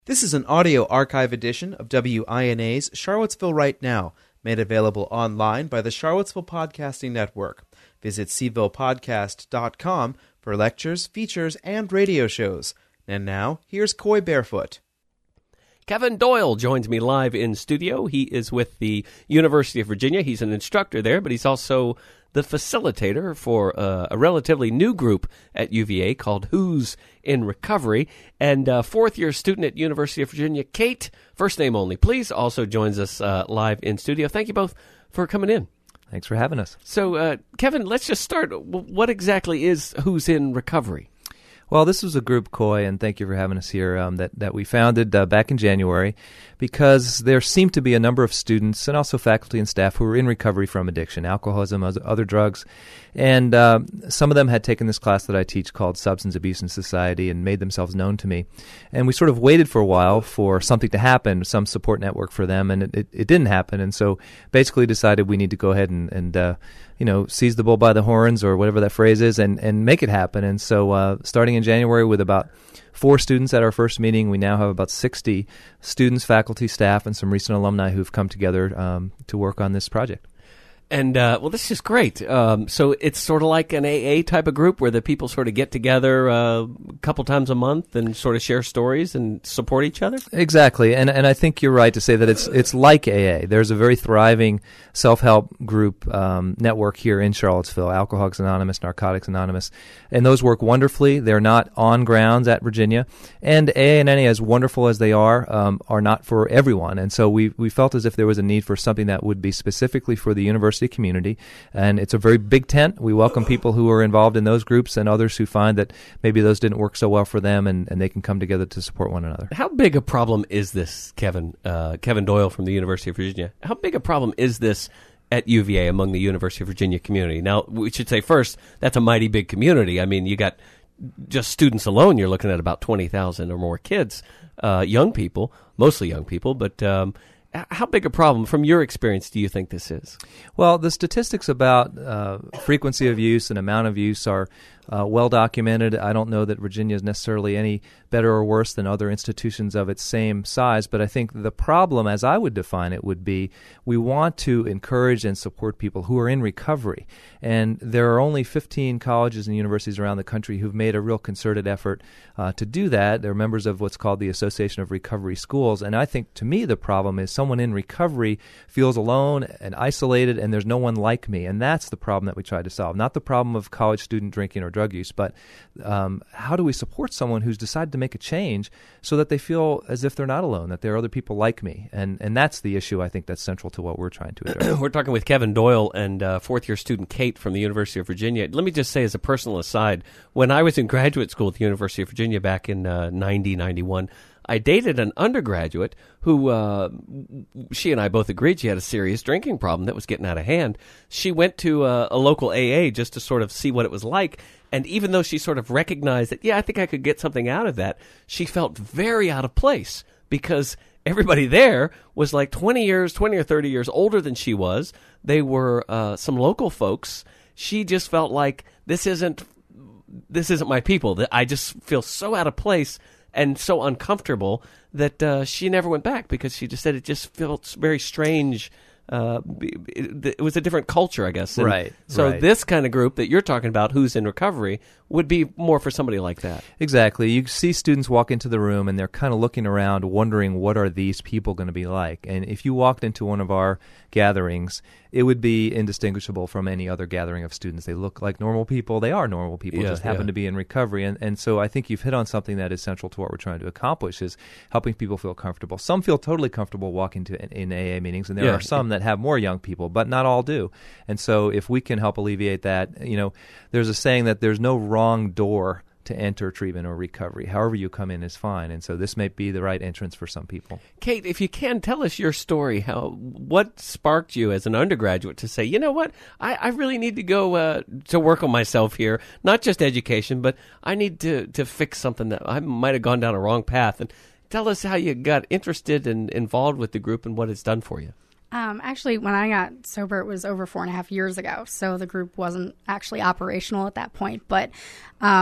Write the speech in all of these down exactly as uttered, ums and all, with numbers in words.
This is an audio archive edition of W I N A's Charlottesville Right Now, made available online by the Charlottesville Podcasting Network. Visit c ville podcast dot com for lectures, features, and radio shows. And now, here's Coy Barefoot. Kevin Doyle joins me live in studio. He is with the University of Virginia. He's an instructor there, but he's also the facilitator for uh, a relatively new group at U V A called Who's in Recovery. And uh, fourth-year student at University of Virginia, Kate, first name only, please, also joins us uh, live in studio. Thank you both for coming in. Thanks for having us. So, uh, Kevin, let's just start. What exactly is Who's in Recovery? Well, this was a group, Coy, and thank you for having us here, um, that, that we founded uh, back in January because there seemed to be a number of students and also faculty and staff who were in recovery from addiction, alcoholism, other drugs. And uh, some of them had taken this class that I teach called Substance Abuse in Society and made themselves known to me. And we sort of waited for a while for something to happen, some support network for them, and it, it, it didn't happen. And so basically decided we need to go ahead and, and uh, you know, seize the bull by the horns or whatever that phrase is and, and make it happen. And so uh, starting in January with about four students at our first meeting, we now have about sixty students, faculty, staff, and some recent alumni who've come together um, to work on this project. And, uh, well, this is great. Um, so it's sort of like an A A type of group where the people sort of get together uh, a couple times a month and sort of share stories and support each other? Exactly. And and I think you're right to say that it's it's like A A. There's a very thriving self-help group um, network here in Charlottesville, Alcoholics Anonymous, Narcotics Anonymous, and those work wonderfully. They're not on grounds at Virginia. And A A and N A, as wonderful as they are, um, are not for everyone. And so we, we felt as if there was a need for something that would be specifically for the university community, and it's a very big tent. We welcome people who are involved in those groups and others who find that maybe those didn't work so well for them, and, and they can come together to support one another. How big a problem is this, Kevin? Uh, Kevin Doyle from the University of Virginia. How big a problem is this at U V A among the University of Virginia community? Now, we should say first, that's a mighty big community. I mean, you got just students alone, you're looking at about twenty thousand or more kids, uh, young people, mostly young people, but um, how big a problem, from your experience, do you think this is? Well, the statistics about uh, frequency of use and amount of use are uh, well documented. I don't know that Virginia is necessarily any better or worse than other institutions of its same size, but I think the problem, as I would define it, would be we want to encourage and support people who are in recovery. And there are only fifteen colleges and universities around the country who've made a real concerted effort uh, to do that. They're members of what's called the Association of Recovery Schools. And I think, to me, the problem is someone in recovery feels alone and isolated, and there's no one like me. And that's the problem that we try to solve. Not the problem of college student drinking or drug use, but um, how do we support someone who's decided to make a change so that they feel as if they're not alone, that there are other people like me. And and that's the issue, I think, that's central to what we're trying to address. We're talking with Kevin Doyle and uh, fourth-year student Kate from the University of Virginia. Let me just say as a personal aside, when I was in graduate school at the University of Virginia back in uh, ninety, ninety-one, I dated an undergraduate who, uh, she and I both agreed she had a serious drinking problem that was getting out of hand. She went to uh, a local A A just to sort of see what it was like. And even though she sort of recognized that, yeah, I think I could get something out of that, she felt very out of place because everybody there was like twenty years, twenty or thirty years older than she was. They were uh, some local folks. She just felt like this isn't, this isn't my people. That I just feel so out of place and so uncomfortable that uh, she never went back because she just said it just felt very strange. Uh, it, it was a different culture, I guess. And right. So right. this kind of group that you're talking about, who's in recovery, would be more for somebody like that. Exactly. You see students walk into the room and they're kind of looking around wondering, what are these people going to be like? And if you walked into one of our gatherings, it would be indistinguishable from any other gathering of students. They look like normal people. They are normal people, yeah, just happen yeah. to be in recovery. And, and so I think you've hit on something that is central to what we're trying to accomplish, is helping people feel comfortable. Some feel totally comfortable walking to in A A meetings, and there yeah. are some that have more young people, but not all do. And so if we can help alleviate that, you know, there's a saying that there's no wrong door to enter treatment or recovery. However you come in is fine. And so this may be the right entrance for some people. Kate, if you can, tell us your story. How what sparked you as an undergraduate to say, you know what, I, I really need to go uh, to work on myself here, not just education, but I need to, to fix something that I might have gone down a wrong path. And tell us how you got interested and involved with the group and what it's done for you. Um, actually, when I got sober, it was over four and a half years ago. So the group wasn't actually operational at that point. But um,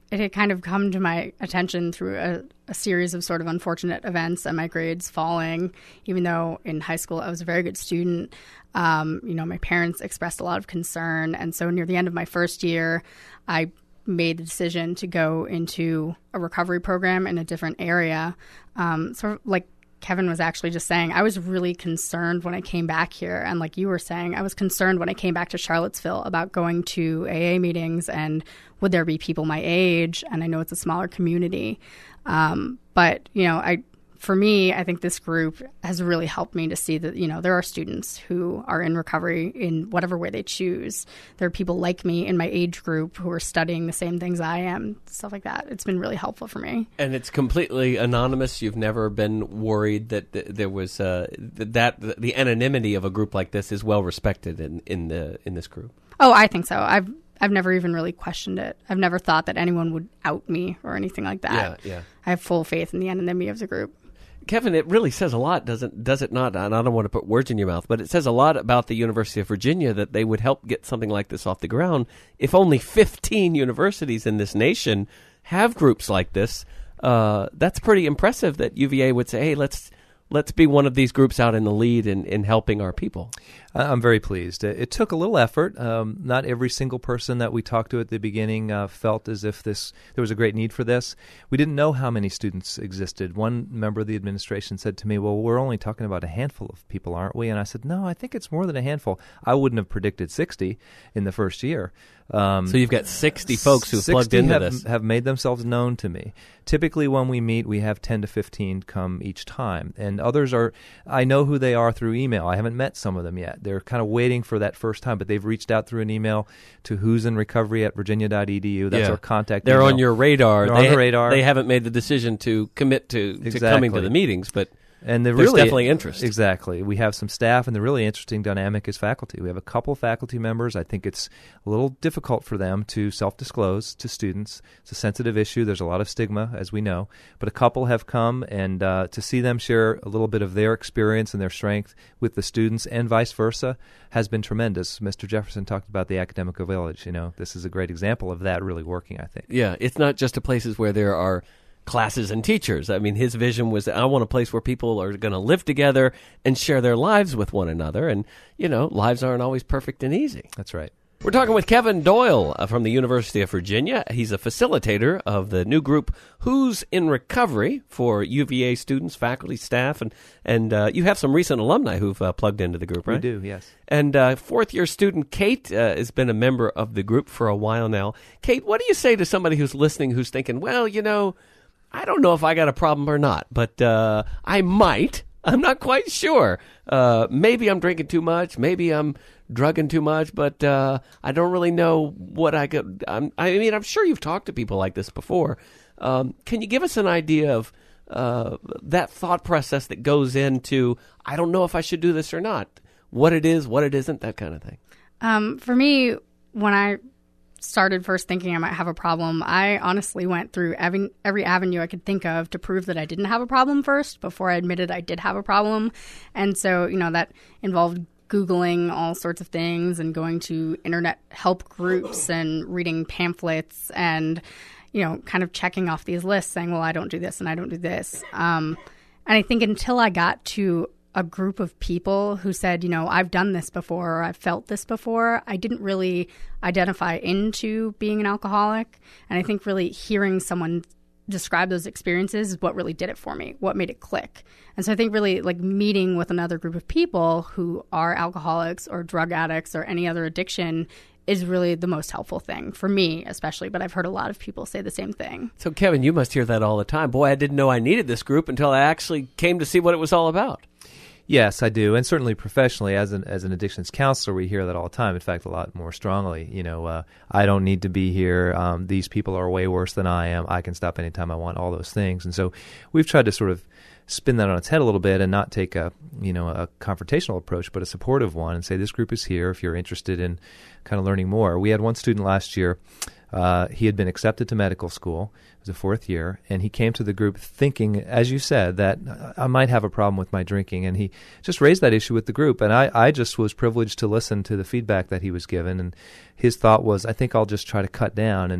it had kind of come to my attention through a, a series of sort of unfortunate events and my grades falling, even though in high school I was a very good student. Um, you know, my parents expressed a lot of concern. And so near the end of my first year, I made the decision to go into a recovery program in a different area. Um, sort of like Kevin was actually just saying, I was really concerned when I came back here. And like you were saying, I was concerned when I came back to Charlottesville about going to A A meetings and would there be people my age? And I know it's a smaller community. Um, but, you know, I for me, I think this group has really helped me to see that, you know, there are students who are in recovery in whatever way they choose. There are people like me in my age group who are studying the same things I am, stuff like that. It's been really helpful for me. And it's completely anonymous. You've never been worried that th- there was uh, th- that th- the anonymity of a group like this is well respected in, in the in this group. Oh, I think so. I've I've never even really questioned it. I've never thought that anyone would out me or anything like that. Yeah, yeah. I have full faith in the anonymity of the group. Kevin, it really says a lot, doesn't does it not? And I don't want to put words in your mouth, but it says a lot about the University of Virginia that they would help get something like this off the ground. If only fifteen universities in this nation have groups like this, uh, that's pretty impressive that U V A would say, hey, let's let's be one of these groups out in the lead in, in helping our people. I'm very pleased. It took a little effort. Um, not every single person that we talked to at the beginning uh, felt as if this there was a great need for this. We didn't know how many students existed. One member of the administration said to me, well, we're only talking about a handful of people, aren't we? And I said, no, I think it's more than a handful. I wouldn't have predicted sixty in the first year. Um, so you've got sixty folks who've plugged into have, this. have made themselves known to me. Typically when we meet, we have ten to fifteen come each time. And others are, I know who they are through email. I haven't met some of them yet. They're kind of waiting for that first time, but they've reached out through an email to who's in recovery at virginia dot e d u. That's yeah. our contact They're email. on your radar. They're they, on the radar. They haven't made the decision to commit to, exactly. to coming to the meetings, but and the there's really, definitely interest. Exactly. We have some staff, and the really interesting dynamic is faculty. We have a couple faculty members. I think it's a little difficult for them to self-disclose to students. It's a sensitive issue. There's a lot of stigma, as we know. But a couple have come, and uh, to see them share a little bit of their experience and their strength with the students and vice versa has been tremendous. Mister Jefferson talked about the academic village. You know, this is a great example of that really working, I think. Yeah, it's not just a places where there are classes and teachers. I mean, his vision was, I want a place where people are going to live together and share their lives with one another. And, you know, lives aren't always perfect and easy. That's right. We're talking with Kevin Doyle uh, from the University of Virginia. He's a facilitator of the new group Who's in Recovery for U V A students, faculty, staff, and and uh, you have some recent alumni who've uh, plugged into the group, right? We do, yes. And uh, fourth-year student Kate uh, has been a member of the group for a while now. Kate, what do you say to somebody who's listening who's thinking, well, you know, I don't know if I got a problem or not, but uh, I might. I'm not quite sure. Uh, maybe I'm drinking too much. Maybe I'm drugging too much, but uh, I don't really know what I could. I'm, I mean, I'm sure you've talked to people like this before. Um, can you give us an idea of uh, that thought process that goes into, I don't know if I should do this or not, what it is, what it isn't, that kind of thing? Um, for me, when I started first thinking I might have a problem, I honestly went through every, every avenue I could think of to prove that I didn't have a problem first before I admitted I did have a problem. And so, you know, that involved Googling all sorts of things and going to internet help groups and reading pamphlets and, you know, kind of checking off these lists saying, well, I don't do this and I don't do this. Um, and I think until I got to a group of people who said, you know, I've done this before or I've felt this before, I didn't really identify into being an alcoholic. And I think really hearing someone describe those experiences is what really did it for me, what made it click. And so I think really like meeting with another group of people who are alcoholics or drug addicts or any other addiction is really the most helpful thing for me, especially. But I've heard a lot of people say the same thing. So, Kevin, you must hear that all the time. Boy, I didn't know I needed this group until I actually came to see what it was all about. Yes, I do, and certainly professionally, as an as an addictions counselor, we hear that all the time. In fact, a lot more strongly. You know, uh, I don't need to be here. Um, these people are way worse than I am. I can stop anytime I want. All those things, and so we've tried to sort of spin that on its head a little bit and not take a you know a confrontational approach, but a supportive one, and say this group is here if you're interested in kind of learning more. We had one student last year. Uh, he had been accepted to medical school. It was a fourth year, and he came to the group thinking, as you said, that I might have a problem with my drinking, and he just raised that issue with the group, and I, I just was privileged to listen to the feedback that he was given, and his thought was, I think I'll just try to cut down, and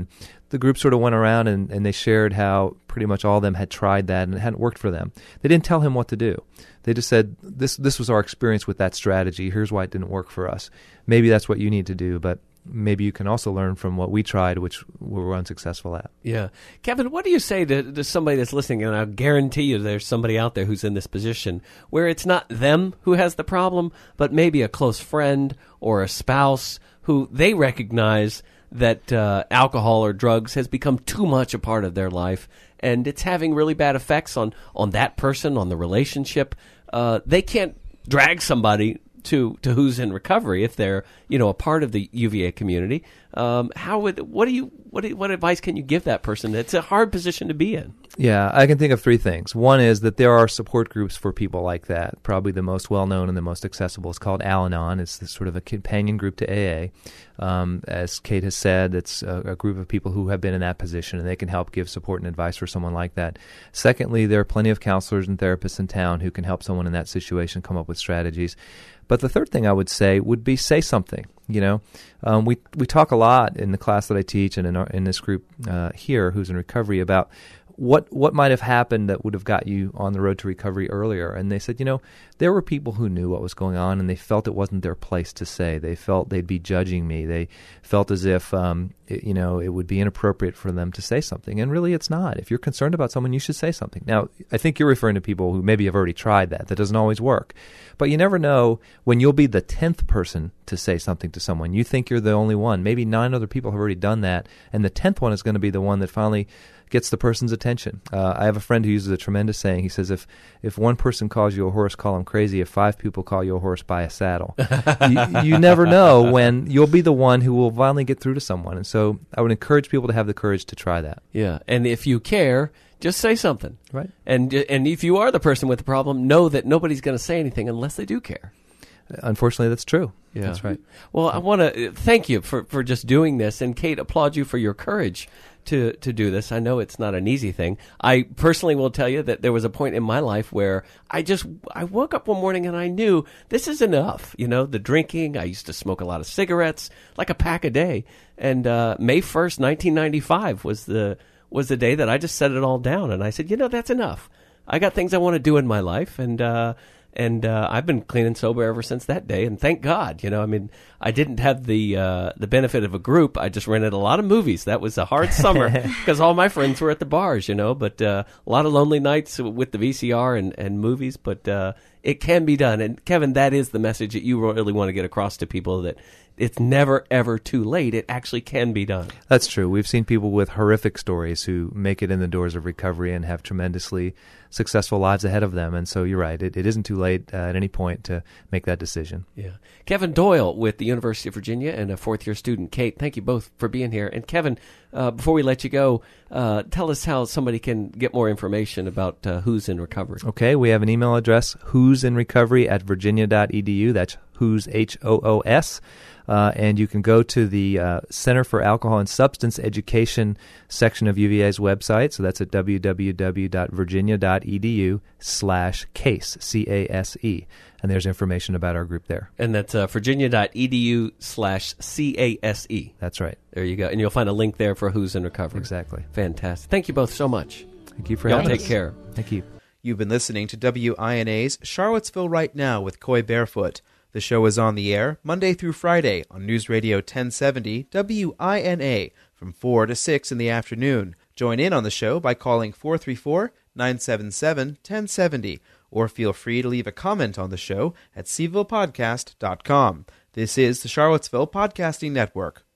the group sort of went around and, and they shared how pretty much all of them had tried that and it hadn't worked for them. They didn't tell him what to do. They just said, this this was our experience with that strategy. Here's why it didn't work for us. Maybe that's what you need to do, but maybe you can also learn from what we tried, which we were unsuccessful at. Yeah. Kevin, what do you say to, to somebody that's listening? And I guarantee you there's somebody out there who's in this position where it's not them who has the problem, but maybe a close friend or a spouse who they recognize that uh, alcohol or drugs has become too much a part of their life, and it's having really bad effects on, on that person, on the relationship. Uh, they can't drag somebody to to who's in recovery if they're, you know, a part of the U V A community. Um, how would what do you what do, what advice can you give that person? It's a hard position to be in. Yeah, I can think of three things. One is that there are support groups for people like that. Probably the most well-known and the most accessible is called Al-Anon. It's this sort of a companion group to A A. Um, as Kate has said, it's a, a group of people who have been in that position, and they can help give support and advice for someone like that. Secondly, there are plenty of counselors and therapists in town who can help someone in that situation come up with strategies. But the third thing I would say would be say something. You know, um, we we talk a lot in the class that I teach and in our, in this group uh, here, who's in recovery, about what what might have happened that would have got you on the road to recovery earlier. And they said, you know, there were people who knew what was going on, and they felt it wasn't their place to say. They felt they'd be judging me. They felt as if, um, it, you know, it would be inappropriate for them to say something. And really, it's not. If you're concerned about someone, you should say something. Now, I think you're referring to people who maybe have already tried that. That doesn't always work. But you never know when you'll be the tenth person to say something to someone. You think you're the only one. Maybe nine other people have already done that, and the tenth one is going to be the one that finally gets the person's attention. Uh, I have a friend who uses a tremendous saying. He says, if if one person calls you a horse, call him crazy. If five people call you a horse, buy a saddle. you, you never know when you'll be the one who will finally get through to someone. And so I would encourage people to have the courage to try that. Yeah, and if you care, just say something. Right. And and if you are the person with the problem, know that nobody's going to say anything unless they do care. Unfortunately, that's true. Yeah. That's right. Well, I want to thank you for, for just doing this. And Kate, applaud you for your courage to, to do this. I know it's not an easy thing. I personally will tell you that there was a point in my life where I just, I woke up one morning and I knew this is enough. You know, the drinking, I used to smoke a lot of cigarettes, like a pack a day. And uh, May first, nineteen ninety-five was the was the day that I just set it all down. And I said, you know, that's enough. I got things I want to do in my life. And, uh, And uh, I've been clean and sober ever since that day, and thank God. You know, I mean, I didn't have the uh, the benefit of a group. I just rented a lot of movies. That was a hard summer because all my friends were at the bars, you know. But uh, a lot of lonely nights with the V C R and, and movies. But uh, it can be done. And Kevin, that is the message that you really want to get across to people, that it's never, ever too late. It actually can be done. That's true. We've seen people with horrific stories who make it in the doors of recovery and have tremendously successful lives ahead of them. And so you're right. It, it isn't too late uh, at any point to make that decision. Yeah. Kevin Doyle with the University of Virginia and a fourth-year student, Kate, thank you both for being here. And Kevin, uh, before we let you go, uh, tell us how somebody can get more information about uh, Who's in Recovery. Okay. We have an email address, who's in recovery at virginia dot e d u. That's who's, H O O S. Uh, and you can go to the uh, Center for Alcohol and Substance Education section of U V A's website. So that's at w w w dot virginia dot e d u slash case, C A S E. And there's information about our group there. And that's uh, virginia dot e d u slash C A S E. That's right. There you go. And you'll find a link there for Who's in Recovery. Exactly. Fantastic. Thank you both so much. Thank you for Y'all having take us. care. Thank you. You've been listening to W I N A's Charlottesville Right Now with Coy Barefoot. The show is on the air Monday through Friday on News Radio ten seventy W I N A from four to six in the afternoon. Join in on the show by calling four three four, nine seven seven, one zero seven zero or feel free to leave a comment on the show at c ville podcast dot com. This is the Charlottesville Podcasting Network.